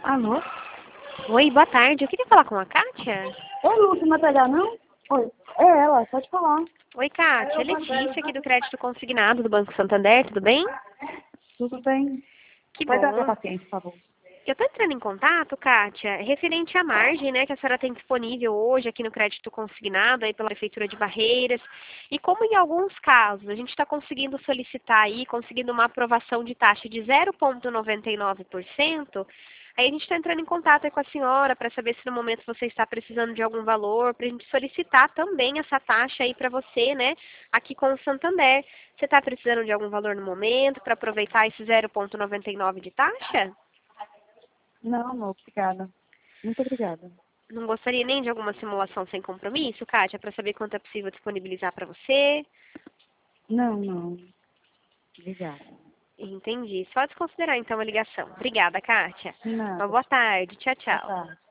Alô? Oi, boa tarde. Eu queria falar com a Kátia. Oi, Lúcia, não vai pegar, não? Oi. É ela, pode falar. Oi, Kátia. Letícia aqui do Crédito Consignado do Banco Santander, tudo bem? Tudo bem? Que Pode dar bom. pra paciente, por favor. Eu estou entrando em contato, Kátia, referente à margem, né, que a senhora tem disponível hoje aqui no Crédito Consignado, aí pela Prefeitura de Barreiras, e como em alguns casos a gente está conseguindo solicitar aí, conseguindo uma aprovação de taxa de 0,99%, aí a gente está entrando em contato aí com a senhora para saber se no momento você está precisando de algum valor, para a gente solicitar também essa taxa aí para você, né, aqui com o Santander. Você está precisando de algum valor no momento para aproveitar esse 0,99 de taxa? Não, obrigada. Muito obrigada. Não gostaria nem de alguma simulação sem compromisso, Kátia, para saber quanto é possível disponibilizar para você? Não. Obrigada. Entendi. Só desconsiderar então a ligação. Obrigada, Kátia. De Uma nada. boa tarde. Tchau, Boa tchau. tarde.